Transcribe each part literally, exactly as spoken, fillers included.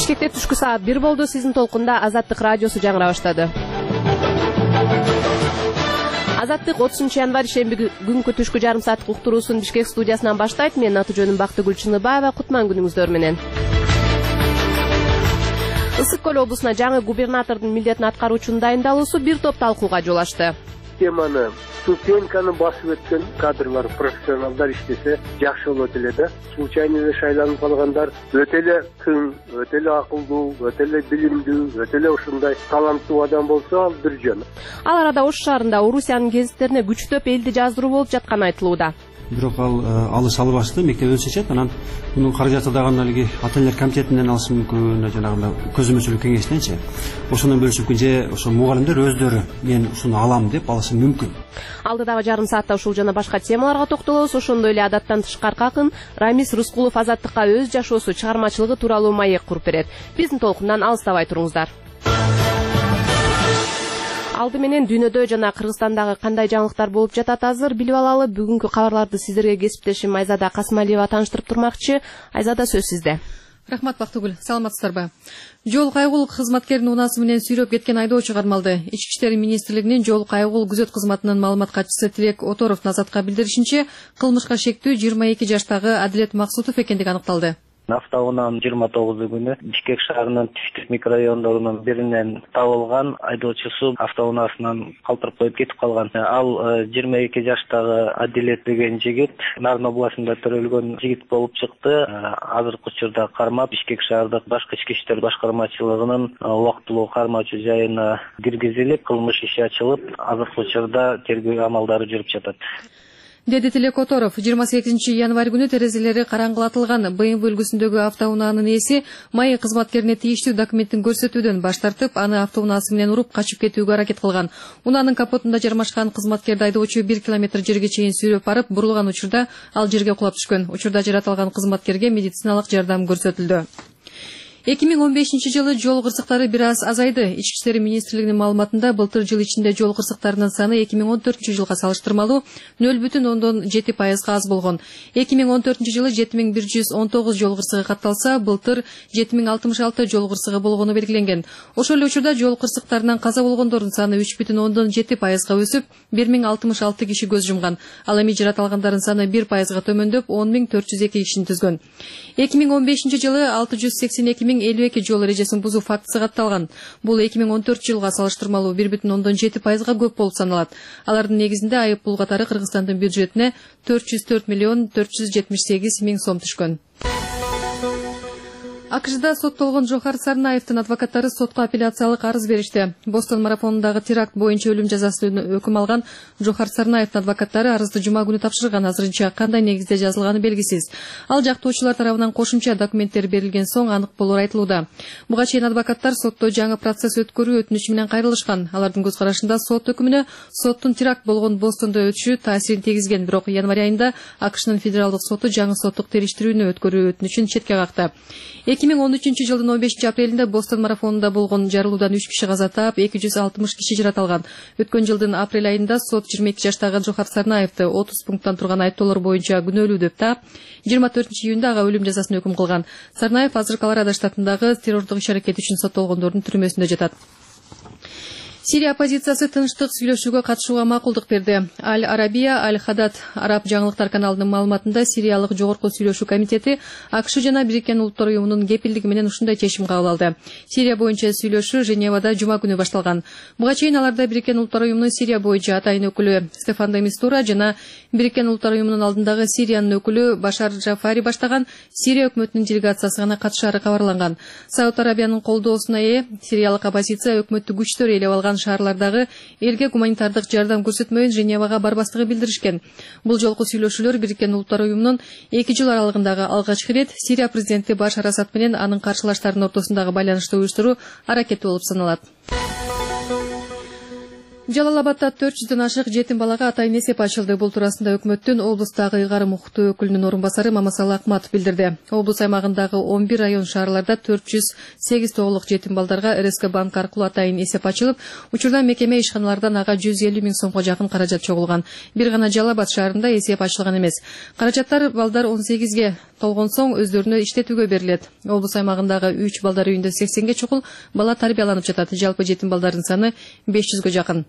Бишкекте түшкү саат бир болду. Сиздин толкунда Азаттык радиосу жаңыра баштады. Азаттык отузунчу январь шемби күнкү түшкү жарым сааттык уктуруусун Бишкек студиясынан баштайт. Менин аты жөнүм Бактыгүл Чыныбаева. Кутман күнүңүздөр менен. Ысык Көл облусуна жаңы губернатордун милдетин аткаруучунун дайындалуусу бир топ талкууга жол ачты. Теманы ступеньканы басып өткөн кадрлар, профессионалдар иштесе жакшы болот эле да. Случайно эле шайланып калгандар өтө эле тың, өтө эле акылдуу, өтө эле билимдүү, өтө эле ушундай таланттуу адам болсо ал бир жөн. Ал арада Ош шаарында Орусиянын гезиттерине күчтөп элди жаздыруу болуп жатканы айтылууда. Бирок ал алыш алып ашты, мектеп өсөчөт, анан мунун каражаты дагы алиги ата-энелер комитетинен алышы мүмкүн, жанагындай көзөмөлчүлүк кеңешиненчи. Ошондон бөлүшүп же ошо мугалимдер өздөрү мен ушуну алам деп алышы мүмкүн. Алдыдагы жарым саатта ушул жана башка темаларга токтолобуз. Ошондой эле адаттан тышкары акын Рамис Рускулов Азаттыкка өз жашоосу, чыгармачылыгы тууралуу маек куруп берет. Биздин толкундан алыстабай туруңуздар. Алды менен дүйнөдө жана Кыргызстандагы кандай жаңылыктар болуп жатат азыр билип алалы. Бүгүнкү кабарларды сиздерге кесиптешим Айзада Касымалиева тааныштырып турмакчы. Айзада, сөз сизде. Рахмат, Бактыгүл. Саламатсыздарбы? Жол кайгуулук кызматкеринин унаасы менен сүйрөп кеткен айдоочу кармалды. Ички иштер министрлигинин жол кайгуул күзөт кызматынын маалымат катчысы Тилек Оторов Назатка билдиришинче, кылмышка шектүү жыйырма эки жаштагы Адилет Максутов экендиги аныкталды. Автоунаанын жыйырма тогузу күнү Бишкек шаарынын Түштүк микрорайондорунун биринен табылган. Айдоочусу автоунаасынан калтырып коюп кетип калган. Ал жыйырма эки жаштагы Адилет деген жигит Нарын областында төрөлгөн жигит болуп чыкты. Азыркы учурда кармап Бишкек шаардык башкы ички иштер башкармачылыгынын убактылуу кармоочу жайына киргизилип, кылмыш иши ачылып, азыркы учурда тергөө амалдары жүрүп жатат. Деди Тилек Оторов, жыйырма сегизинчи январь күнү терезелери караңгылатылган бэ эм вэ үлгүсүндөгү автоунаанын ээси маек кызматкерине тийиштүү документтин көрсөтүүдөн баш тартып, аны автоунаасы менен уруп качып кетүүгө аракет кылган. Унаанын капотунда жармашкан кызматкерди айдоочу бир километр жерге чейин сүйрөп барып, бурулган учурда ал жерге кулап түшкөн. Учурда жаратылган кызматкерге медициналык жардам көрсөтүлдү. эки миң он бешинчи жылы жол кырсыктары бир аз азайды. Ички иштер министрлигинин маалыматында былтыр жыл ичинде жол кырсыктарынын саны эки миң он төртүнчү жылга салыштырмалуу нөл бүтүн ондон жети пайызга аз болгон. эки миң он төртүнчү жылы жети миң бир жүз он тогуз жол кырсыгы катталса, былтыр жети миң алтымыш алты жол кырсыгы болгону белгиленген. Ошол эле учурда жол кырсыктарынан каза болгондордун саны үч бүтүн ондон жети пайызга өсүп, бир миң алтымыш алты киши көз жумган. Ал эми жаратылгандардын саны бир пайызга төмөндөп, он миң төрт жүз эки кишини түзгөн. эки миң он бешинчи жылы алты жүз сексен эки миң элүү эки жол эрежесин бузуу фактысы катталган. Бул эки миң он төртүнчү жылга салыштырмалуу бир бүтүн ондон жети пайызга көп болуп саналат. Алардын негизинде айып пул катары Кыргызстандын бюджетине төрт жүз төрт миллион төрт жүз жетимиш сегиз миң сом түшкөн. АКШда соттолгон Жохар Сарнаевдин адвокаттары сотко апелляциялык арыз беришти. Бостон марафонундагы теракт боюнча өлүм жазасын өкүм алган Жохар Сарнаевдин адвокаттары арызды жума күнү тапшырган. Азырынча кандай негизде жазылганы белгисиз. Ал жактоочулар тарабынан кошумча документтер берилген соң анык болор айтылууда. Буга чейин адвокаттар сотто жаңы процесс өткөрүү өтүнүчү менен кайрылышкан. Алардын көз карашында сот өкүмүнө соттун теракт болгон Бостондо өтүшү таасирин тийгизген. Бирок январь айында АКШнын федералдык соту жаңы соттук териштирүүнү өткөрүү өтүнүчүн четке какты. эки миң он үчүнчү жылдын он бешинчи апрелинде Бостон марафонунда болгон жарылуудан үч киши каза таап, эки жүз алтымыш киши жараталган. Өткөн жылдын апрель айында сот жыйырма эки жаштагы Жохар Сарнаевди отуз пункттан турган айыптоолор боюнча күнөөлүү деп таап, жыйырма төртүнчү июнда ага өлүм жазасын өкүм кылган. Сарнаев азыр Колорадо штатындагы террордук иш-аракет үчүн соттолгондордун түрмөсүндө жатат. Сирия оппозициясы тынчтык сүйлөшүүгө катышууга макулдук берди. Аль-Арабия, Аль-Хадад араб жаңылыктар каналынын маалыматында Сириялык жогорку сүйлөшүү комитети АКШ жана Бириккен Улуттар уюмунун кепилдиги менен ушундай чечим кабыл алды. Сирия боюнча сүйлөшүү Женевада жума күнү башталган. Буга чейин аларда Бириккен Улуттар уюмунун Сирия боюнча атайын өкүлү Стефан де Мистура жана Бириккен Улуттар уюмунун алдындагы Сириянын өкүлү Башар Джафари баштаган Сирия өкмөтүнүн делегациясы гана катышаары кабарланган. Сауд Арабиянын колдоосуна ээ Сириялык оппозиция өкмөттү күчтөр ээлеп алган шаарлардагы элге гуманитардык жардам көрсөтмөйүн Женевага барбастыгы билдиришкен. Бул жолку сүйлөшүүлөр Бириккен Улуттар уюмунун эки жыл аралыгындагы алгачкы ирет Сирия президенти Башар Асад менен анын каршылаштарынын ортосундагы байланышты уюштуруу аракети болуп саналат. Жалалабадда төрт жүздөн ашык жетим балага атайын эсеп ачылды. Бул туурасында өкмөттүн облустагы ыйгарым укуктуу өкүлүнүн орун басары Мамасалы Акматов билдирди. Облус аймагындагы он бир район шаарларда төрт жүз сегиз тоголук жетим балдарга эр эс ка банк аркылуу атайын эсеп ачылып, учурда мекеме ишканалардан ага жүз элүү миң сомго жакын каражат чогулган. Бир гана Жалал Абад шаарында эсеп ачылган эмес. Каражаттар балдар он сегизге толгон соң өздөрүнө иштетүүгө берилет. Облус аймагындагы үч балдар үйүндө сексенге чукул бала тарбияланып жатат. Жалпы жетим балдардын саны беш жүзгө жакын.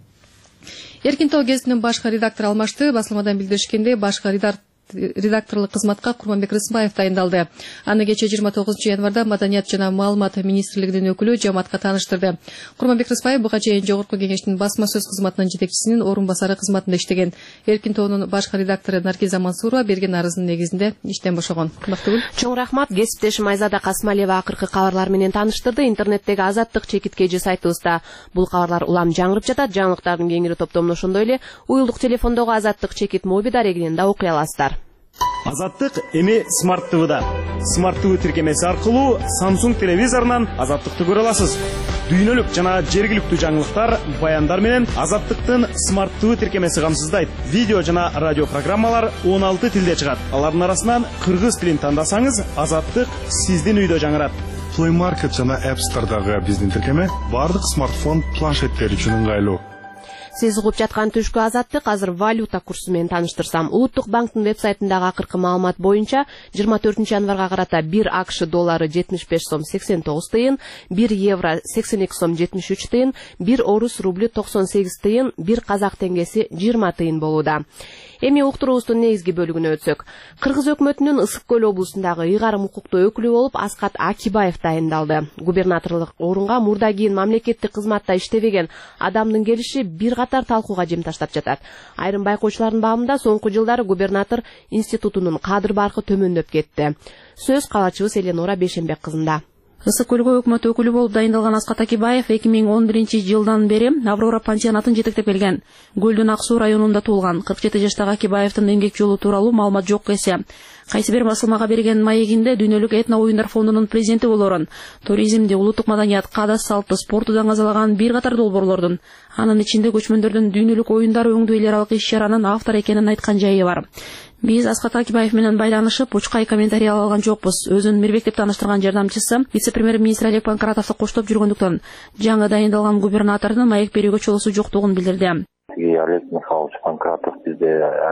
Эркин тоо гезитинин башкы редактору алмашты. Басылмадан билдиришкендей, башкы редактор редакторлук кызматка Курманбек Рысымбаев дайындалды. Аны кечээ жыйырма тогузунчу январда Маданият жана маалымат министрлигинин өкүлү жамаатка тааныштырды. Курманбек Рысымбаев буга чейин Жогорку кеңештин басма сөз кызматынын жетекчисинин орун басары кызматында иштеген. Эркин тоонун башкы редактору Наргиза Мансурова берген арызынын негизинде иштен бошогон. Бактыгүл. Чоң рахмат. Кесиптешим Айзада Касмалиева акыркы кабарлар менен тааныштырды. Интернеттеги Азаттык чекиткеji сайтыбызда бул кабарлар улам жаңырып жатат. Жаңылыктардын кеңири топтомун ошондой эле уюлдук телефондогу Азаттык чекит моби дарегинен да окуй аласыздар. Азаттык эми Smart ти ви-да. Smart ти ви тиркемеси аркылуу Samsung телевизорунан Азаттыкты көрө аласыз. Дүйнөлүк жана жергиликтүү жаңылыктар, баяндар менен Азаттыктын Smart ти ви тиркемеси камсыздайт. Видео жана радио программалар он алты тилде чыгат. Алардын арасынан кыргыз тилин тандасаңыз, Азаттык сиздин үйдө жаңырат. Play Market жана App Store'дагы биздин тиркеме бардык смартфон планшеттер үчүн ыңгайлуу. Сиз угуп жаткан түшкү Азаттык азыр валюта курсу менен тааныштырсам. Улуттук банктын вебсайтындагы акыркы маалымат боюнча жыйырма төртүнчү январга карата бир АКШ доллары жетимиш беш сом сексен тогуз тыйын, бир евро сексен эки сом жетимиш үч тыйын, бир орус рублю токсон сегиз тыйын, бир казак теңгеси жыйырма тыйын болууда. Эми уктуруубуздун негизги бөлүгүнө өтсөк. Кыргыз өкмөтүнүн Ысык көл облусундагы ыйгарым укуктуу өкүлү болуп Аскат Акибаев дайындалды. Губернаторлук орунга мурда кийин мамлекеттик кызматта иштебеген адамдын келиши бир катар талкууга жем таштап жатат. Айрым байкоочулардын баамында соңку жылдары губернатор институтунун кадр баркы төмөндөп кетти. Сөз калачыбыз Эленора Бешенбек кызында. Ысык көлгө өкмөт өкүлү болуп дайындалган Аскат Акибаев эки миң он биринчи жылдан бери Аврора пансионатын жетектеп келген. Көлдүн Ак Суу районунда туулган. кырк жети жаштагы Акибаевдин эмгек жолу тууралуу маалымат жок эсе. Кайсы бир басылмага берген маегинде дүйнөлүк этно оюндар фондунун президенти болорун, туризмди, улуттук маданият, каада салтты, спорту даңазалаган бир катар долбоорлордун, анын ичинде көчмөндөрдүн дүйнөлүк оюндар өңдүү эл аралык иш-чаранын автор экенин айткан жайы бар. Биз Аскат Акибаев менен байланышып, учкай комментарий ала алган жокпуз. Өзүн Мирбек деп тааныштырган жардамчысы, вице-премьер-министр Олег Панкратовду коштоп жүргөндүктөн, жаңы дайындалган губернатордун маек берүүгө чолосу жоктугун билдирди. Олег Михайлович Панкратов бизде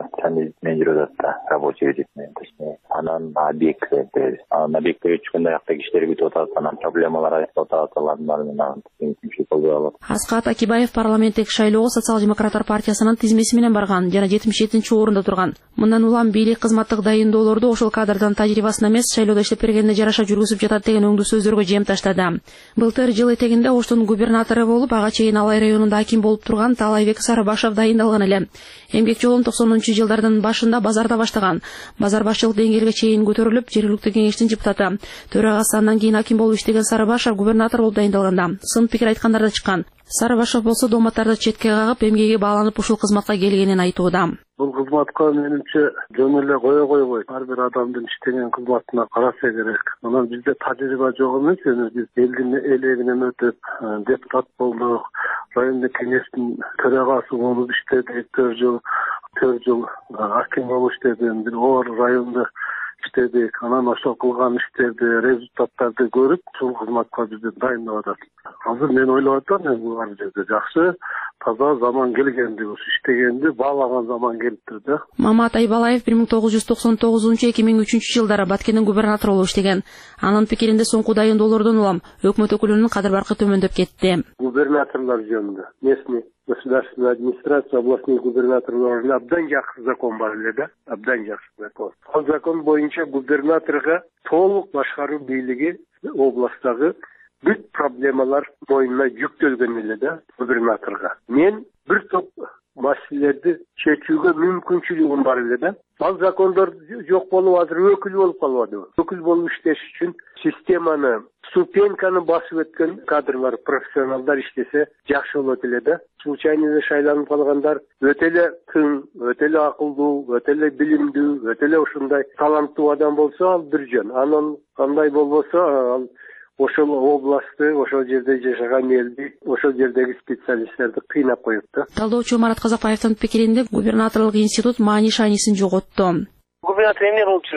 менен жүрөт да, рабочий визит менен, точнее. Анан объекттерди, анан объектке өчкөндө аяктагы иштер бүтүп атат, анан проблемалар айтып атат, алардын баарын кимчи колдой алат. Аскат Акибаев парламенттик шайлоого социал-демократтар партиясынын тизмеси менен барган, жана жетимиш жетинчи орунда турган. Мындан улам бийлик кызматтык дайындоолорду ошол кадрдын тажрыйбасына эмес, шайлоодо иштеп бергенине жараша жүргүзүп жатат деген өңдүү сөздөргө жем таштады. Былтыр жыл этегинде Оштун губернатору болуп, ага чейин Алай районунда аким болуп турган Таалайбек Сарыбашев дайындалган эле. Эмгек жолун токсонунчу жылдардын башында базарда баштаган. Базар башчылык деңгээлге чейин көтөрүлүп, жергиликтүү кеңештин депутаты, төрагасы, андан кийин аким болуп иштеген Сарыбашев губернатор болуп дайындалганда сын пикир айткандар да чыккан. Сарыбашев болсо дооматтарды четке кагып, эмгеги бааланып ушул кызматка келгенин айтууда. Бул кызматка менимче жөн эле кое койбойт. Ар бир адамдын иштеген кызматына караса керек. Анан бизде тажрыйба жок эмес, биз элдин элегинен өтүп, депутат болдук, райондук кеңештин төрагасы болуп иштедик, төрт жыл, төрт жыл аким болуп иштедим, бир оор райондо иштедик. Анан ошол кылган иштерди, результаттарды көрүп, ушул кызматка бизди дайындап атат. Азыр мен ойлоп атам, бул ар жерде жакшы, таза заман келгенди, ушу иштегенди баалаган заман келиптир да. Мамат Айбалаев бир миң тогуз жүз токсон тогузунчу эки миң үчүнчү жылдары Баткендин губернатору болуп иштеген. Анын пикиринде соңку дайындоолордон улам өкмөт өкүлүнүн кадыр баркы төмөндөп кетти. Губернаторлор жөнүндө местный государственная администрация, областной губернаторлорунун абдан жакшы закон бар эле да, абдан жакшы закон. Ал закон боюнча губернаторго толук башкаруу бийлиги областтагы бүт проблемалар мойнуна жүктөлгөн эле да губернаторго. Мен бир топ маселелерди чечүүгө мүмкүнчүлүгүм бар эле да. Ал закондор жок болуп азыр өкүл болуп калбадыбы? Өкүл болуп иштеш үчүн системаны, ступеньканы басып өткөн кадрлар, профессионалдар иштесе жакшы болот эле да. Случайно эле шайланып калгандар өтө эле тың, өтө эле акылдуу, өтө эле билимдүү, өтө эле ушундай таланттуу адам болсо ал бир жөн. Анан кандай болбосо ал ошол областты, ошол жерде жашаган элди, ошол жердеги специалисттерди кыйнап коет да. Талдоочу Марат Казакбаевдин пикиринде губернаторлук институт маани шаанисин жоготту. Губернатор эмне болуп жүрөт?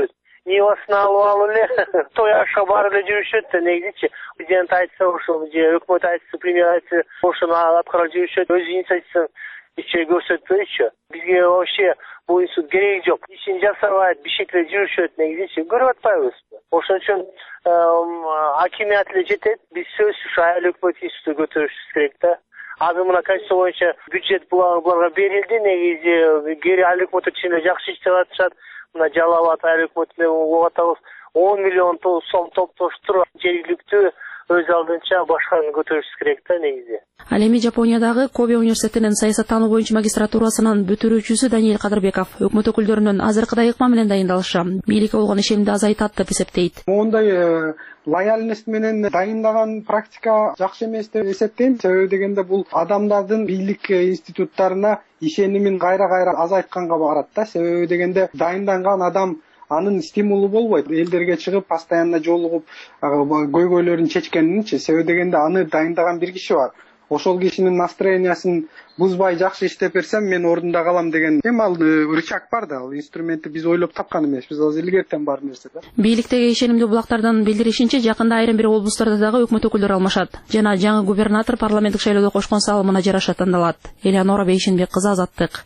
Нивасына алып алып эле той ашка барып эле жүрүшөт да негизичи. Президент айтса ошол же өкмөт айтса, премьер айтса ошону аткарып жүрүшөт. Өз инициативасын иче көрсөтпөйчү. Бизге вообще бул институт кереги жок. Ишин жасабайт, бишекте жүрүшөт негизичи. Көрүп атпайбызбы? Ошон үчүн акимият эле жетет. Биз сөзсүз ушу айыл өкмөт институту көтөрүшүбүз керек да. Азыр мына конституция боюнча бюджет буларга берилди. Негизи кери айыл өкмөттөр ичинде жакшы иштеп атышат. Мына Жалал Абад айыл өкмөтүнө болуп атабыз. он миллион сом топтоштуруп жергиликтүү өз алдынча башканы көтөрүшүбүз керек да негизи. Ал эми Жапониядагы Кобе университетинин саясаттануу боюнча магистратурасынын бүтүрүүчүсү Даниэль Кадырбеков өкмөт өкүлдөрүнүн азыркыдай ыкма менен дайындалышы бийликке болгон ишенимди азайтат деп эсептейт. Мондай лояльность менен дайындаган практика жакшы эмес деп эсептейм. Себеби дегенде бул адамдардын бийлик институттарына ишенимин кайра-кайра азайтканга барат да. Себеби дегенде дайынданган адам анын стимулу болбойт. Элдерге чыгып, постоянно жолугуп, көйгөйлөрүн чечкенинчи. Себеби дегенде аны дайындаган бир киши бар. Ошол кишинин настроениясын бузбай жакшы иштеп берсем, мен ордунда калам деген. Эми ал рычаг бар да, ал инструментти биз ойлоп тапкан эмеспиз, ал илгертен бар нерсе да. Бийликтеги ишенимдүү булактардан билдиришинче, жакында айрым бир облустарда дагы өкмөт өкүлдөрү алмашат. Жана жаңы губернатор парламенттик шайлоодо кошкон салымына жараша тандалат. Элеонора Бейшенбек кызы, Азаттык.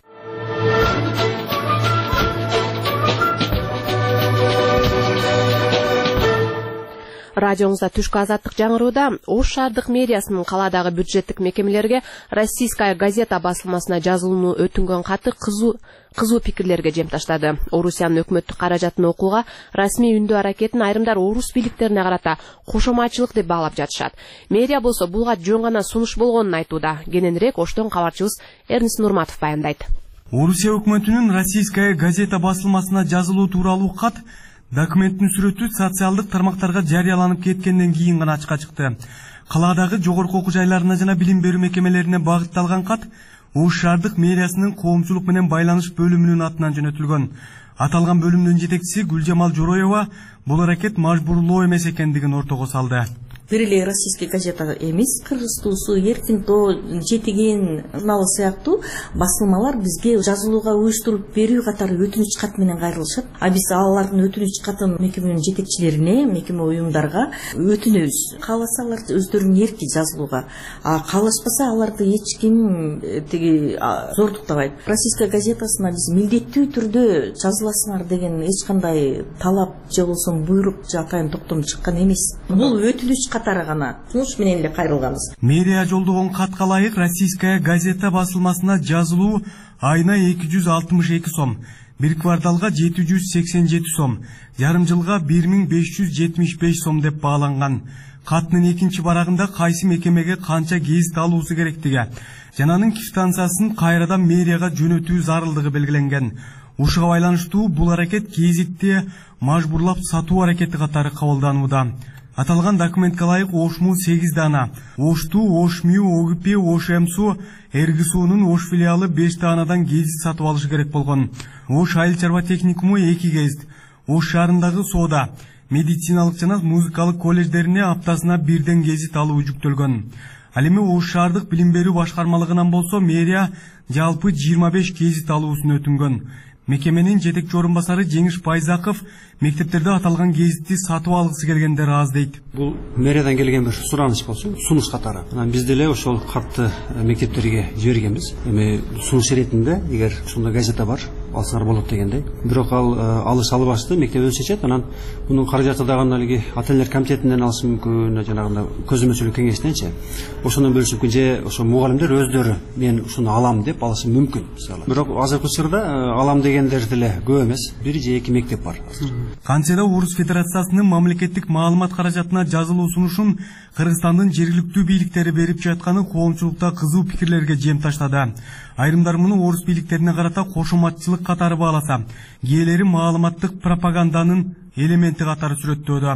Радионузда түшкү Азаттык жаңырууда. Ош шаардык мэриясынын каладагы бюджеттик мекемелерге Российская газета басылмасына жазылууну өтүнгөн каты кызуу кызуу пикирлерге жем таштады. Орусиянын өкмөттүк каражатын окууга расмий үндүү аракетин айрымдар орус бийликтерине карата кошоматчылык деп баалап жатышат. Мэрия болсо булга жөн гана сунуш болгонун айтууда. Кененирээк Оштон кабарчыбыз Эрнис Нурматов баяндайт. Орусия өкмөтүнүн Российская газета басылмасына жазылуу тууралуу кат документтин сүрөтү социалдык тармактарга жарыяланып кеткенден кийин гана ачыкка чыкты. Каладагы жогорку окуу жайларына жана билим берүү мекемелерине багытталган кат Ош шаардык мэриясынын коомчулук менен байланыш бөлүмүнүн атынан жөнөтүлгөн. Аталган бөлүмдүн жетекчиси Гүлжамал Жороева бул аракет мажбурлоо эмес экендигин ортого салды. Бир эле российский газета эмес, Кыргыз туусу, Эркин тоо, Жетиген журналы сыяктуу басылмалар бизге жазылууга уюштуруп берүү катары өтүнүч кат менен кайрылышат. А биз алардын өтүнүч катын мекеменин жетекчилерине, мекеме уюмдарга өтүнөбүз. Кааласалар өздөрүнүн эрки жазылууга, а каалашпаса аларды эч ким тиги зордуктабайт. Российская газетасына биз милдеттүү түрдө жазыласыңар деген эч кандай талап же болбосо буйрук же атайын токтом чыккан эмес. Бул өтүнүч катары гана сунуш менен эле кайрылганбыз. Мэрия жолдогон катка ылайык Российская газета басылмасына жазылуу айына эки жүз алтымыш эки сом, бир кварталга жети жүз сексен жети сом, жарым жылга бир миң беш жүз жетимиш беш сом деп бааланган. Каттын экинчи барагында кайсы мекемеге канча гезит алуусу керектиги жана анын квитанциясын кайрадан мэрияга жөнөтүү зарылдыгы белгиленген. Ушуга байланыштуу бул аракет гезитти мажбурлап сатуу аракети катары кабылданууда. Аталган документке ылайык Ошму сегиз дана, Ошту, Ошмю, Огипи, Ошемсу, Эргисуунун Ош филиалы беш данадан гезит сатып алышы керек болгон. Ош айыл чарба техникуму эки гезит, Ош шаарындагы соода, медициналык жана музыкалык колледждерине аптасына бирден гезит алуу жүктөлгөн. Ал эми Ош шаардык билим берүү башкармалыгынан болсо мэрия жалпы жыйырма беш гезит алуусун өтүнгөн. Мекеменин жетекчи орун басары Жеңиш Байзаков мектептерде аталган гезитти сатып алгысы келгендер аз дейт. Бул мэриядан келген бир сураныш болчу, сунуш катары. Анан биз деле ошол катты мектептерге жибергенбиз. Эми сунуш иретинде эгер ушундай газета бар, алсаңар болот дегендей. Бирок ал алыш албашты, мектеп өзү чечет. Анан мунун каражаты дагы алиги ата-энелер комитетинен алышы мүмкүн, жанагындай көзөмөлчүлүк кеңештенчи. Ошондон бөлүшүп же ошо мугалимдер өздөрү мен ушуну алам деп алышы мүмкүн. Бирок азыркы учурда алам дегендер деле көп эмес. Бир же эки мектеп бар. Кантсе да Орус Федерациясынын мамлекеттик маалымат каражатына жазылуу сунушун Кыргызстандын жергиликтүү бийликтери берип жатканы коомчулукта кызуу пикирлерге жем таштады. Айрымдар муну орус бийликтерине карата кошоматчылык катары бааласа, кээделери маалыматтык пропаганданын элементи катары сүрөттөөдө.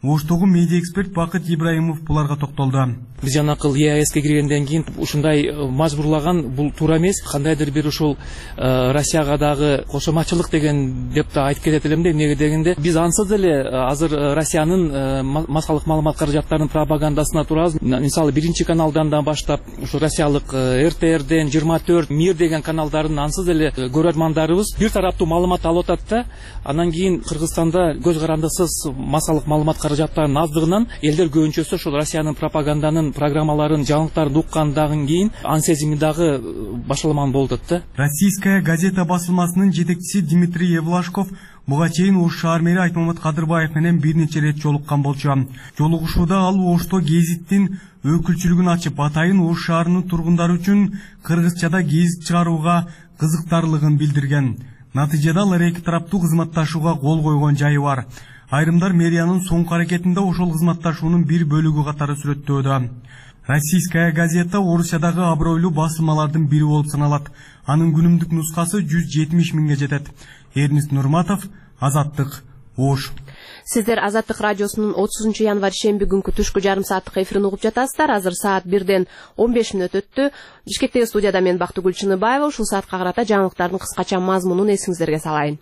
Оштогу медиа эксперт Бакыт Ибраимов буларга токтолду. Биз жанакыл Е А Эске киргенден кийин ушундай мажбурлаган бул туура эмес. Кандайдыр бир ушул Россияга дагы кошомачылык деген деп да айтып кетет элем да. Эмнеге дегенде биз ансыз деле азыр Россиянын массалык маалымат каражаттарынын пропагандасына турабыз. Мисалы биринчи каналдан да баштап ушу россиялык Эр Тэ Эрден жыйырма төрт Мир деген каналдарын ансыз деле көрөрмандарыбыз бир тараптуу маалымат алып атат да. Анан кийин Кыргызстанда көз карандысыз массалык маалымат каражаттарынын аздыгынан элдер көбүнчөсү ошол Россиянын пропаганданын программаларын, жаңылыктарын уккандан кийин ан сезими дагы башаламан болду да. Российская газета басылмасынын жетекчиси Дмитрий Евлашков буга чейин Ош шаар мэри Айтмамат Кадырбаев менен бир нече ирет жолуккан болчу. Жолугушууда ал Ошто гезиттин өкүлчүлүгүн ачып, атайын Ош шаарынын тургундары үчүн кыргызчада гезит чыгарууга кызыктарлыгын билдирген. Натыйжада алар эки тараптуу кызматташууга кол койгон жайы бар. Айрымдар мэриянын соңку аракетинде ошол кызматташуунун бир бөлүгү катары сүрөттөөдө. Российская газета Орусиядагы абройлуу басылмалардын бири болуп саналат. Анын күнүмдүк нускасы жүз жетимиш миңге жетет. Эрнест Нурматов, Азаттык, Ош. Сиздер Азаттык радиосунун отузунчу январь шемби күнкү түшкү жарым сааттык эфирин угуп жатасыздар. Азыр саат бирден он беш мүнөт өттү. Бишкектеги студияда мен Бактыгүл Чыныбаева. Ушул саатка карата жаңылыктардын кыскача мазмунун эсиңиздерге салайын.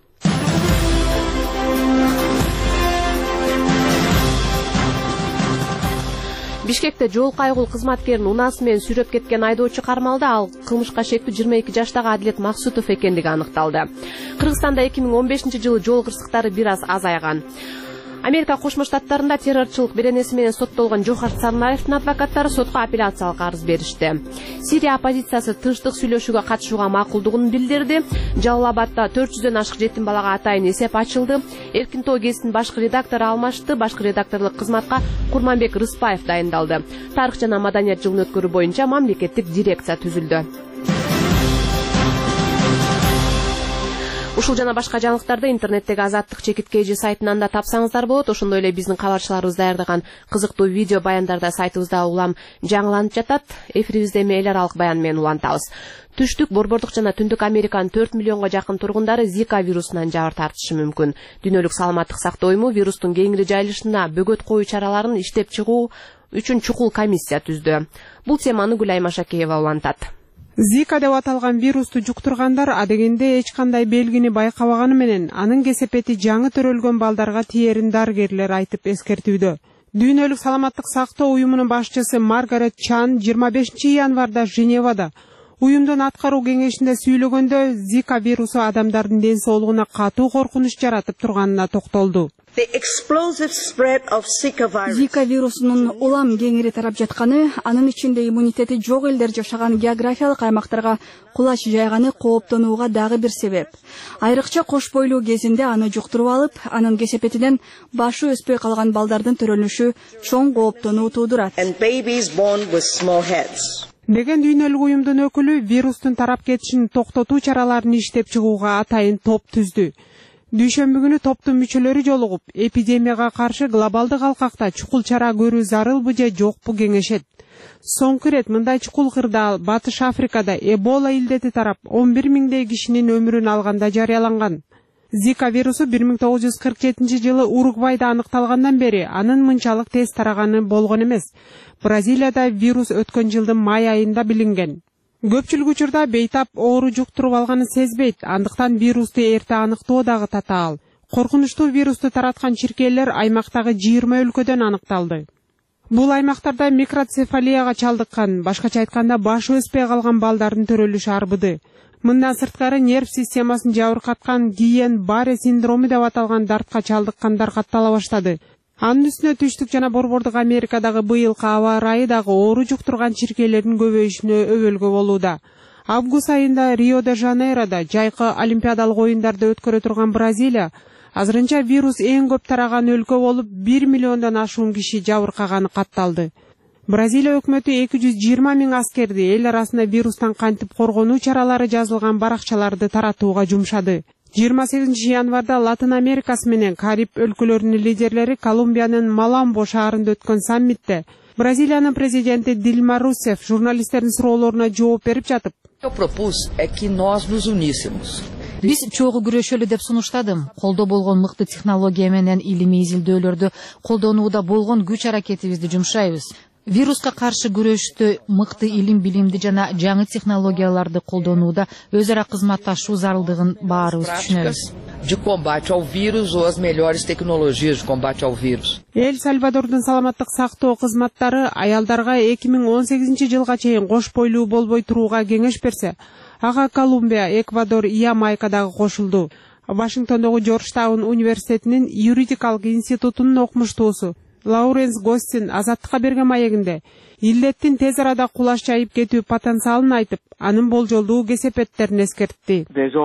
Бишкекте жол кайгул кызматкерин унаасы менен сүйрөп кеткен айдоочу кармалды. Ал кылмышка шектүү жыйырма эки жаштагы Адилет Максутов экендиги аныкталды. Кыргызстанда эки миң он бешинчи жылы жол кырсыктары бир аз азайган. Америка Кошмо Штаттарында террорчулук беренеси менен соттолгон Жохар Сарнаевдин адвокаттары сотко апелляциялык арыз беришти. Сирия оппозициясы тынчтык сүйлөшүүгө катышууга макулдугун билдирди. Жалал-Абадда төрт жүздөн ашык жетим балага атайын эсеп ачылды. Эркин Тоо гезитинин башкы редактору алмашты. Башкы редакторлук кызматка Курманбек Рыспаев дайындалды. Тарых жана маданият жылын өткөрүү боюнча мамлекеттик дирекция түзүлдү. Ушул жана башка жаңылыктарды интернеттеги Азаттык чекит кж сайтынан да тапсаңыздар болот. Ошондой эле биздин кабарчыларыбыз даярдаган кызыктуу видео баяндарда сайтыбызда улам жаңыланып жатат. Эфирибизде эми эл аралык баян менен улантабыз. Түштүк, борбордук жана түндүк Американын төрт миллионго жакын тургундары Зика вирусунан жабыр тартышы мүмкүн. Дүйнөлүк саламаттык сактоо уюму вирустун кеңири жайылышына бөгөт коюу чараларын иштеп чыгуу үчүн чукул комиссия түздү. Бул теманы Гүлай Машакеева улантат. Зика деп аталган вирусту жуктургандар адегенде эч кандай белгини байкабаганы менен анын кесепети жаңы төрөлгөн балдарга тиерин дарыгерлер айтып эскертүүдө. Дүйнөлүк саламаттык сактоо уюмунун башчысы Маргарет Чан жыйырма бешинчи январда Женевада уюмдун аткаруу кеңешинде сүйлөгөндө Зика вирусу адамдардын ден соолугуна катуу коркунуч жаратып турганына токтолду. Зика вирусунун улам кеңири тарап жатканы, анын ичинде иммунитети жок элдер жашаган географиялык аймактарга кулач жайганы кооптонууга дагы бир себеп. Айрыкча кош бойлуу кезинде аны жуктуруп алып, анын кесепетинен башы өспөй калган балдардын төрөлүшү чоң кооптонуу туудурат. Деген дүйнөлүк уюмдун өкүлү вирустун тарап кетишин токтотуу чараларын иштеп чыгууга атайын топ түздү. Дүйшөмбү күнү топтун мүчөлөрү жолугуп, эпидемияга каршы глобалдык алкакта чукул чара көрүү зарылбы же жокпу кеңешет. Соңку ирет мындай чукул кырдаал Батыш Африкада Эбола илдети тарап он бир миңдей кишинин өмүрүн алганда жарыяланган. Зика вирусу бир миң тогуз жүз кырк жетинчи жылы Уругвайда аныкталгандан бери анын мынчалык тез тараганы болгон эмес. Бразилияда вирус өткөн жылдын май айында билинген. Көпчүлүк учурда бейтап оору жуктуруп алганын сезбейт, андыктан вирусту эрте аныктоо дагы татаал. Коркунучтуу вирусту тараткан чиркейлер аймактагы жыйырма өлкөдөн аныкталды. Бул аймактарда микроцефалияга чалдыккан, башкача айтканда башы өспөй калган балдардын төрөлүшү арбыды. Мындан сырткары нерв системасын жабыркаткан Гиен-Барре синдрому деп аталган дартка чалдыккандар каттала баштады. Анын үстүнө түштүк жана борбордук Америкадагы быйылкы аба ырайы дагы оору жуктурган чиркейлердин көбөйүшүнө өбөлгө болууда. Август айында Рио-де-Жанейрода жайкы олимпиадалык оюндарда өткөрө турган Бразилия азырынча вирус эң көп тараган өлкө болуп, бир миллиондон ашуун киши жабыркаганы катталды. Бразилия өкмөтү эки жүз жыйырма миң аскерди эл арасында вирустан кантип коргонуу чаралары жазылган баракчаларды таратууга жумшады. жыйырма сегизинчи январда Латын Америкасы менен Кариб өлкөлөрүнүн лидерлери Колумбиянын Маламбо шаарында өткөн саммитте Бразилиянын президенти Дилма Русеф журналисттердин суроолоруна жооп берип жатып, Eu propus é que nós nos uníssemos Биз чогуу күрөшөлү деп сунуштадым. Колдо болгон мыкты технология менен илимий изилдөөлөрдү колдонууда болгон күч аракетибизди жумшайбыз. Вируска каршы күрөштө мыкты илим билимди жана жаңы технологияларды колдонууда өз ара кызматташуу зарылдыгын баарыбыз түшүнөбүз. De combate ao vírus ou as melhores tecnologias de combate ao vírus. Эл Сальвадордун саламаттык сактоо кызматтары аялдарга эки миң он сегизинчи жылга чейин кош бойлуу болбой турууга кеңеш берсе, ага Колумбия, Эквадор, Ямайка дагы кошулду. Вашингтондогу Джорджтаун университетинин юридикалык институтунун окумуштуусу Лауренс Гостин Азаттыкка берген маегинде илдеттин тез арада кулаш жайып кетүү потенциалын айтып, анын болжолдуу кесепеттерин эскертти.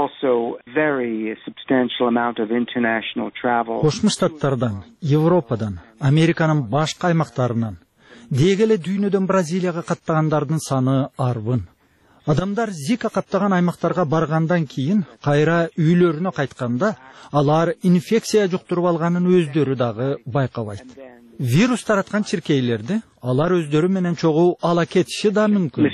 Кошмо Штаттардан, Европадан, Американын башка аймактарынан, деги эле дүйнөдөн Бразилияга каттагандардын саны арбын. Адамдар Зика каптаган аймактарга баргандан кийин кайра үйлөрүнө кайтканда, алар инфекция жуктуруп алганын өздөрү дагы байкабайт. Вирус тараткан чиркейлерди алар өздөрү менен чогуу ала кетиши да мүмкүн.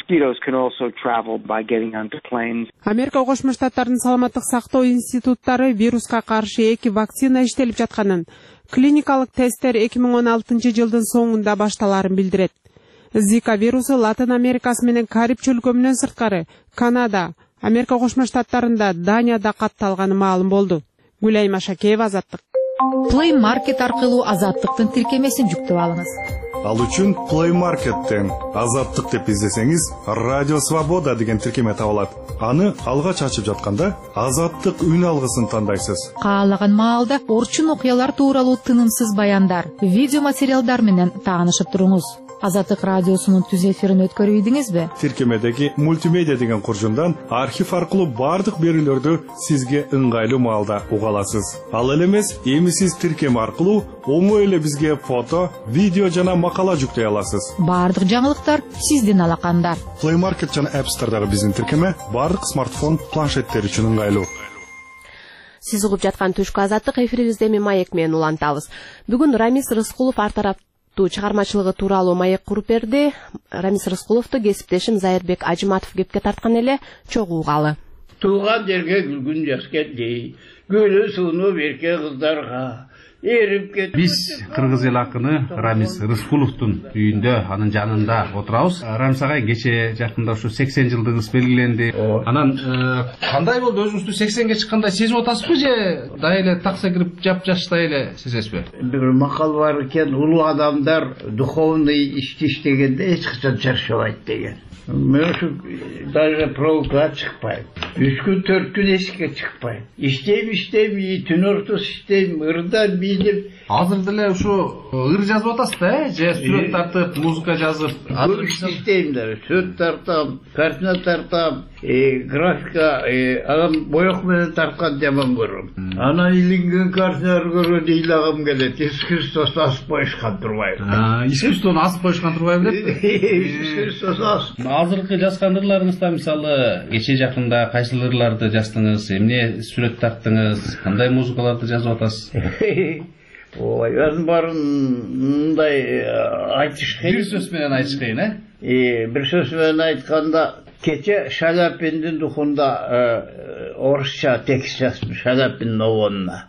Америка Кошмо Штаттарынын саламаттык сактоо институттары вируска каршы эки вакцина иштелип жатканын, клиникалык тесттер эки миң он алтынчы жылдын соңунда башталарын билдирет. Зика вирусу Латын Америкасы менен Кариб чөлкөмүнөн сырткары Канада, Америка Кошмо Штаттарында, Данияда катталганы маалым болду. Гүлайма Шакеева, Азаттык. Play Market аркылуу Азаттыктын тиркемесин жүктөп алыңыз. Ал үчүн Play Market'тен Азаттык деп издесеңиз, Радио Свобода деген тиркеме табылат. Аны алгач ачып жатканда Азаттык үн алгысын тандайсыз. Каалаган маалда орчун окуялар тууралуу тынымсыз баяндар, видео материалдар менен таанышып туруңуз. Азаттык радиосунун түз эфирин өткөрүйдүңүзбү? Тиркемедеги мультимедиа деген куржундан архив аркылуу бардык берүүлөрдү сизге ыңгайлуу маалда уга аласыз. Ал эле эмес, эми сиз тиркеме аркылуу оңой эле бизге фото, видео жана макала жүктөй аласыз. Бардык жаңылыктар сиздин алакандар. Play Market жана App Store'дагы биздин тиркеме бардык смартфон, планшеттер үчүн ыңгайлуу. Сиз угуп жаткан Түшкү Азаттык эфирибизде эми маек менен улантабыз. Бүгүн Рамис Рыскулов ар тараптуу чыгармачылыгы тууралуу маек куруп берди. Рамис Рыскуловду кесиптешим Зайырбек Ажыматов кепке тарткан эле, чогуу угалы. Тууган жерге күлгүн жаш келди, гүлү сууну берке кыздарга. Биз кыргыз эл акыны Рамис Рыскуловдун үйүндө, анын жанында отурабыз. Рамис агай кече жакында ушу сексен жылдыгыңыз белгиленди. Анан кандай болду, өзүңүздү сексенге чыккандай сезип атасызбы же дай эле такса кирип жап-жаштай эле сезесизби? Бир макал бар экен, улуу адамдар духовный ишти иштегенде эч качан чарчабайт деген. Мен ушу даже провокка чыкпайм. Үч күн төрт күн эшикке чыкпайм. Иштейм, иштейм, түн ортосу иштейм, ырдан билип. Азыр деле ушу ыр жазып атасыз да, же сүрөт тартып, музыка жазып? Көп иштейм да, сүрөт тартам, картина тартам, графика, анан боек менен тарткан жаман көрөм. Анан илинген картиналар көргөндө ыйлагым келет. Искусствосу асып коюшкан турбайбы? Искусствону асып коюшкан турбайбы деп? Искусствосу асып. Азыркы жазган ырларыңызда мисалы кече жакында кайсы ырларды жаздыңыз, эмне сүрөт тарттыңыз, кандай музыкаларды жазып атасыз? Ой, өзүм барын мындай айтыш кыйын. Бир сөз менен айтыш кыйын, э? Бир сөз менен айтканда, кече Шаляпиндин духунда орусча текст жаздым Шаляпиндин обонуна.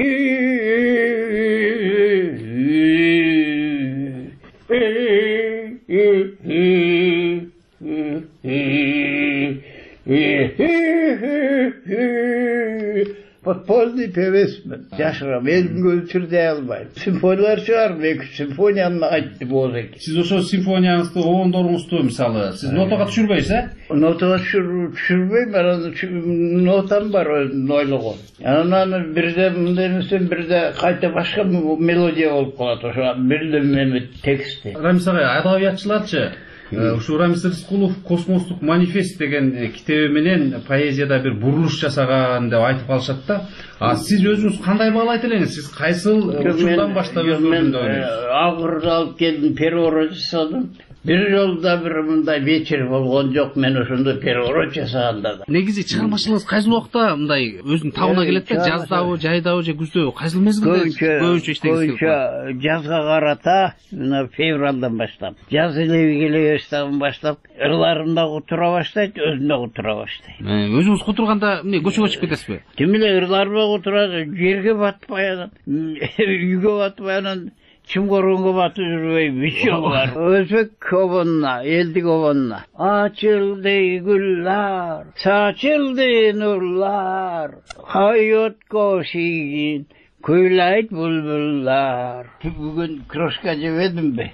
Подпольный певесмін. Жашырам, елімге өлтірдей албайм. Симфониялар шығарым, екі симфонияны айтты болзеки. Сіз ошо симфонияңызды оңдоруңузду мисалы, сіз нотага түшүрбөйсүз, э? Нотага түшүрбөйм, анан нотам бар өзүнүн ойлогон. Анан бирде мындай эмесен бирде кайта башка мелодия болуп калат, ошо бирде эме тексти. Рамис агай, адабиятчыларчы ушу Рамис Рыскулов Космостук манифест деген китеби менен поэзияда бир бурулуш жасаган деп айтып калышат да. А сиз өзүңүз кандай баалайт элеңиз? Сиз кайсыл учурдан баштап өзгөрдү деп ойлойсуз? Агырды алып келдим, перевод жасадым. Бир жолда бир мындай вечер болгон жок, мен ошондой переворот жасаганда да. Негизи чыгармачылыгыңыз кайсыл убакта мындай өзүнүн табына келет да, жаздабы, жайдабы же күздө, кайсыл мезгилде көбүнчө иштегиңиз келет? Көбүнчө жазга карата, мына февралдан баштап, жаз элеби келе баштаган баштап, ырларым да кутура баштайт, өзүм да кутура баштайт. Өзүңүз кутурганда эмне көчөгө чыгып кетесизби? Ким эле ырларым да кутурат, жерге батпай анан, үйгө батпай анан чым көргөнгө батып жүрбөй бичөө бар. Өзбек обонуна, элдик обонуна. Ачылды гүллар, сачылды нурлар, хайот кошигин, kuylайт булбуллар. Бүгүн крошка жебедимби?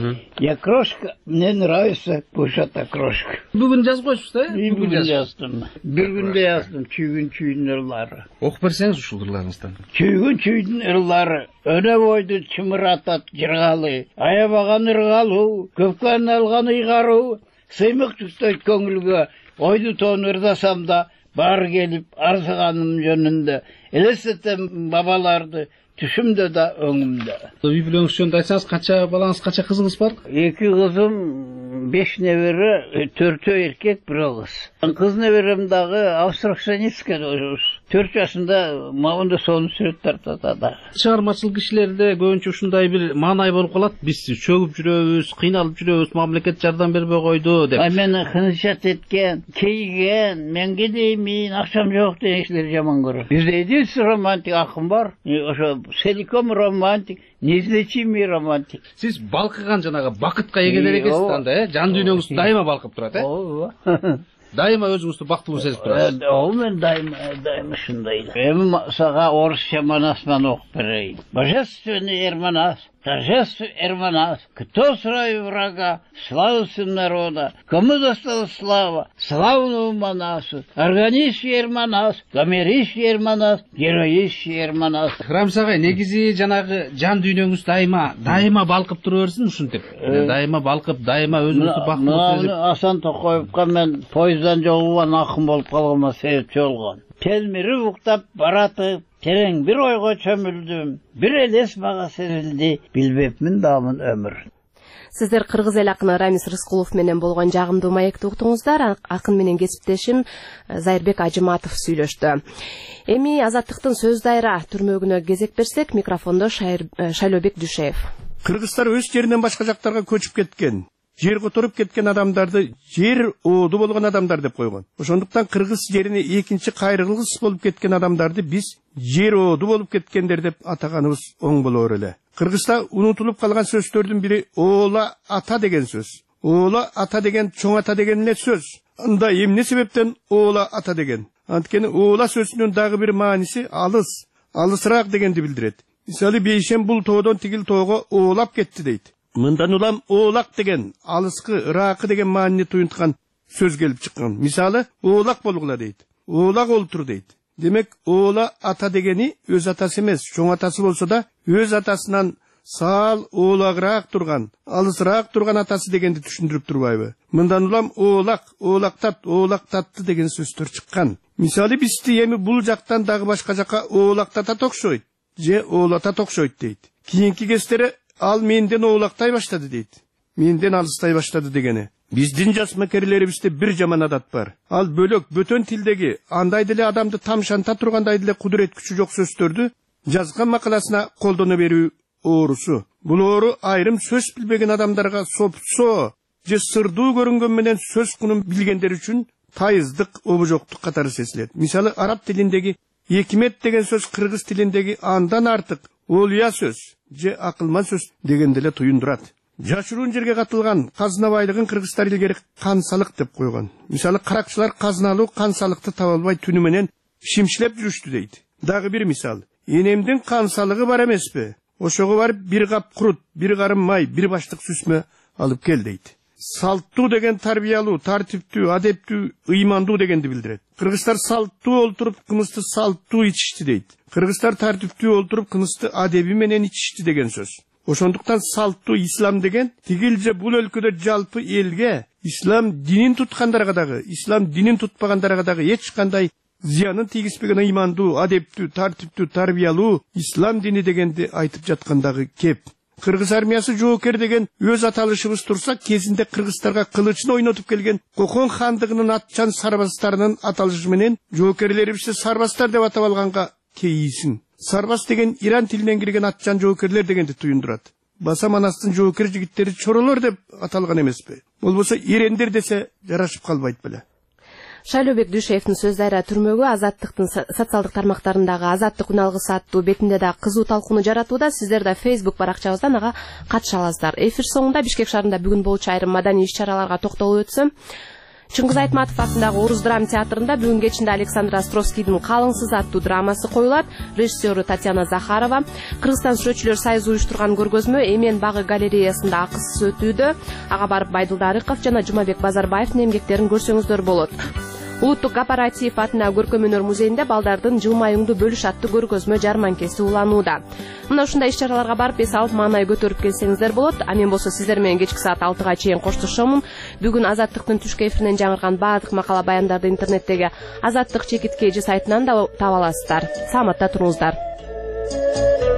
Я крошка, мне нравится пушата крошка. Бүгүн жазып коюпсуз да? Бүгүн жаздым. Бир күндө жаздым, чүйгүн чүйдүн ырлары. Окуп берсеңиз ушул ырларыңыздан. Чүйгүн чүйдүн ырлары. Öne boydu çımıratat jırgalı, ayabağan ırgalı, köpken algan ıygarı, sıymık tuttu köngülge, oydu ton ırdasam da, bar gelip arzıganım jönünde, elessetem babalardı, düşümde da öngümde. Үй бүлөңүз жөнүндө айтсаңыз, канча балаңыз, канча кызыңыз бар? Эки кызым, беш небере, төртөө эркек, бир кыз. Кыз неберем дагы абстракционистке төрт жашында мабында соны сүрөт тартат. Чыгармачылык ишлерде көбүнчө ушундай бир маанай болуп калат. Биз чөгүп жүрөбүз, кыйналып жүрөбүз, мамлекет жардам бербей койду деп. Ай мени кынчат эткен, кейген, мен кедеймин, акчам жок деген кишилер жаман көрөт. Бизде единственный романтик акын бар. Ошо целиком романтик, неизлечимый романтик. Сиз балкыган жанагы бакытка эгедер экенсиз анда, э? Жан дүйнөңүз дайыма балкып турат, э? Ооба. Дайыма өзүңүздү бактылуу сезип турасыз. Ол мен дайыма, дайыма шундай. Эми сага орусча манасынан окуп берейин. Божественный Эрманас, торжественный Эрманас, кто сраю врага, славился народа, кому досталась слава, славному Манасу, органичный Эрманас, гомеричный Эрманас, героичный Эрманас. Рамис агай, негизи жанагы жан дүйнөңүз дайыма, дайыма балкып тура берсин ушинтип. Дайыма балкып, дайыма өзүңүздү бактылуу сезип. Асан Токоевго мен поезддан жолуган акын болуп калгыма себепчи болгон. Телмири уктап баратып, терең бир ойго чөмүлдүм, бир элес мага сезилди, билбепмин дамын өмүр. Сиздер кыргыз эл акыны Рамис Рыскулов менен болгон жагымдуу маекти уктуңуздар. Акын менен кесиптешим Зайырбек Ажыматов сүйлөштү. Эми Азаттыктын сөз дайра түрмөгүнө кезек берсек, микрофондо Шайлообек Дүйшеев. Кыргызстар өз жеринен башка жактарга көчүп кеткен, жер которуп кеткен адамдарды жер ооду болгон адамдар деп койгон. Ошондуктан кыргыз жерине экинчи кайрылгыс болуп кеткен адамдарды биз жер ооду болуп кеткендер деп атаганыбыз оң болор эле. Кыргызда унутулуп калган сөздөрдүн бири оола ата деген сөз. Оола ата деген чоң ата деген эле сөз. Анда эмне себептен оола ата деген? Анткени оола сөзүнүн дагы бир мааниси алыс, алысыраак дегенди билдирет. Мисалы бейшем бул тоодон тигил тоого оолап кетти дейт. Мындан улам оолак деген, алыскы, ыракы деген маанини туюнткан сөз келип чыккан. Мисалы, оолак болгула дейт. Оолак олтур дейт. Демек, оола ата дегени өз атасы эмес, чоң атасы болсо да, өз атасынан саал оолагыраак турган, алысыраак турган атасы дегенди түшүндүрүп турбайбы? Мындан улам оолак, оолактат, оолактатты деген сөздөр чыккан. Мисалы, бизди эми бул жактан дагы башка жакка оолактатат окшойт, же оолатат окшойт дейт. Кийинки кездери ал менден оолактай баштады дейт. Менден алыстай баштады дегени. Биздин жас мекерлерибизде бир жаман адат бар. Ал бөлөк бөтөн тилдеги андай деле адамды тамшанта тургандай деле кудурет күчү жок сөздөрдү жазган макаласына колдоно берүү оорусу. Бул оору айрым сөз билбеген адамдарга сопсо же сырдуу көрүнгөн менен сөз кунун билгендер үчүн тайыздык, обожоктук катары сезилет. Мисалы, араб тилиндеги экимет деген сөз кыргыз тилиндеги андан артык олуя сөз же акылман сөз дегенде эле туюндурат. Жашыруун жерге катылган казына байлыгын кыргыздар илгери кансалык деп койгон. Мисалы, каракчылар казыналуу кансалыкты таба албай түнү менен шимшилеп жүрүштү дейт. Дагы бир мисал. Энемдин кансалыгы бар эмеспи? Ошого барып бир кап курут, бир карым май, бир баштык сүсмө алып кел дейт. Салттуу деген тарбиялуу, тартиптүү, адептүү, ыймандуу дегенди билдирет. Кыргыздар салттуу олтуруп, кымызды салттуу ичишти дейт. Кыргыздар тартиптүү олтуруп, кымызды адеби менен ичишти деген сөз. Ошондуктан салттуу ислам деген тигил же бул өлкөдө жалпы элге, ислам динин туткандарга дагы, ислам динин тутпагандарга дагы эч кандай зыянын тийгизбеген ыймандуу, адептүү, тартиптүү, тарбиялуу ислам дини дегенди айтып жаткандагы кеп. Кыргыз армиясы жоокер деген өз аталышыбыз турса, кезинде кыргыздарга кылычын ойнотуп келген Кокон хандыгынын атчан сарбаздарынын аталышы менен жоокерлерибизди сарбаздар деп атап алганга кейисин. Сарбаз деген Иран тилинен кирген атчан жоокерлер дегенди туюндурат. Баса Манастын жоокер жигиттери чоролор деп аталган эмеспи? Болбосо ирендер десе жарашып калбайт беле. Шайлообек Дүйшеевдин сөздөрү түрмөгү Азаттыктын социалдык тармактарындагы Азаттык үналгысы аттуу бетинде да кызуу талкууну жаратууда. Сиздер да Facebook баракчабыздан ага катыша аласыздар. Эфир соңунда Бишкек шаарында бүгүн болчу айрым маданий иш-чараларга токтолуп өтсөм, Чыңгыз Айтматов атындагы Орус драма театрында бүгүн кечинде Александр Островскийдин Калыңсыз аттуу драмасы коюлат. Режиссеру Татьяна Захарова. Кыргызстан сүрөтчүлөр союзу уюштурган көргөзмө Эмен багы галереясында акысыз өтүүдө. Ага барып Байдылда Арыков жана Жумабек Базарбаевдин эмгектерин көрсөңүздөр болот. Улуттук кооператив атынагы көркөм өнөр музейинде балдардын жылмаюңду бөлүш аттуу көргөзмө жарманкеси уланууда. Мына ушундай иш-чараларга барып эс алып маанай көтөрүп келсеңиздер болот. А мен болсо сиздер менен кечки саат алтыга чейин коштошомун. Бүгүн Азаттыктын түшкү эфиринен жаңырган баардык макала баяндарды интернеттеги Азаттык чекит кж сайтынан да таба аласыздар. Саламатта туруңуздар.